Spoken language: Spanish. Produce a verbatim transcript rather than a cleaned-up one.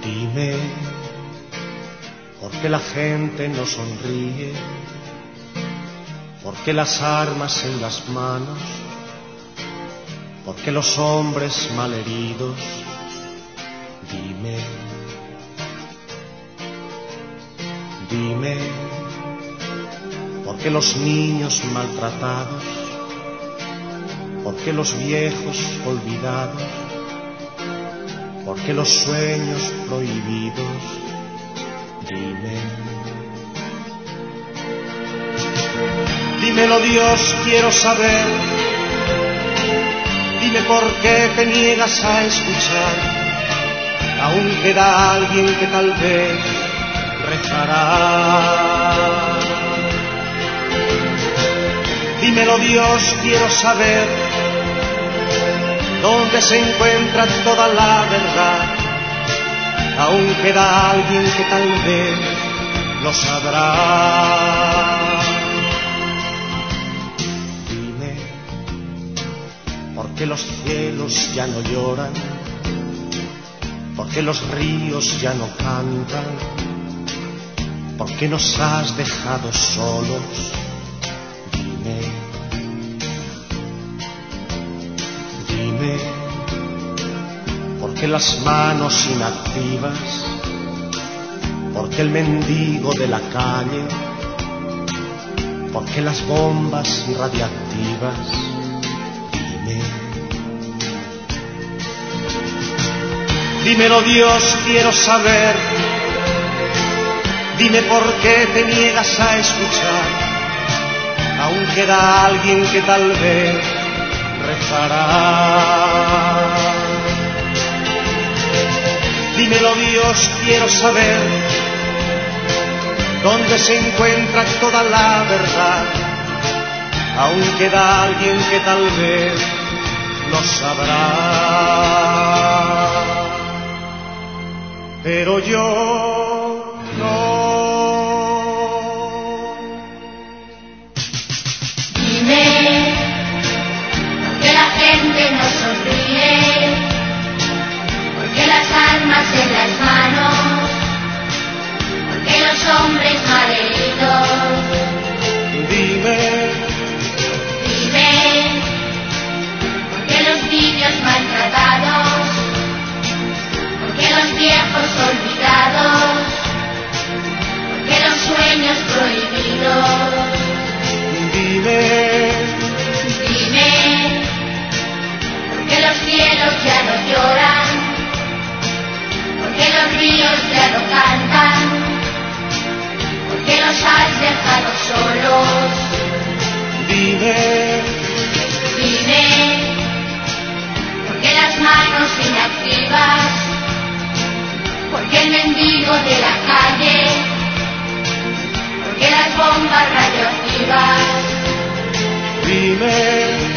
Dime, ¿por qué la gente no sonríe? ¿Por qué las armas en las manos? ¿Por qué los hombres malheridos? Dime, dime, ¿por qué los niños maltratados? ¿Por qué los viejos olvidados? ¿Por qué los sueños prohibidos? Dime, dímelo Dios, quiero saber. Dime por qué te niegas a escuchar. Aún queda alguien que tal vez rezará. Dímelo Dios, quiero saber dónde se encuentra toda la verdad. Aún queda alguien que tal vez lo sabrá. Dime, ¿por qué los cielos ya no lloran? ¿Por qué los ríos ya no cantan? ¿Por qué nos has dejado solos? Dime, dime, ¿por qué las manos inactivas? ¿Por qué el mendigo de la calle? ¿Por qué las bombas radiactivas? Dime, dímelo Dios, quiero saber. Dime por qué te niegas a escuchar. Aún queda alguien que tal vez rezará. Dímelo Dios, quiero saber dónde se encuentra toda la verdad. Aún queda alguien que tal vez lo sabrá. Pero yo no. Dime, ¿por qué la gente no sonríe? ¿Por qué las armas en las manos? ¿Por qué los hombres malheridos? Dime, Dime, ¿por qué los niños maltratados? ¿Por qué los viejos olvidados? ¿Por qué los sueños prohibidos? dime, Dime, ¿por qué los cielos ya no lloran? ¿Por qué los ríos ya no cantan? ¿Por qué los has dejado solos? dime, Dime, ¿por qué las manos inactivas? ¿Por qué el mendigo de la calle? ¿Por qué las bombas radioactivas? dime.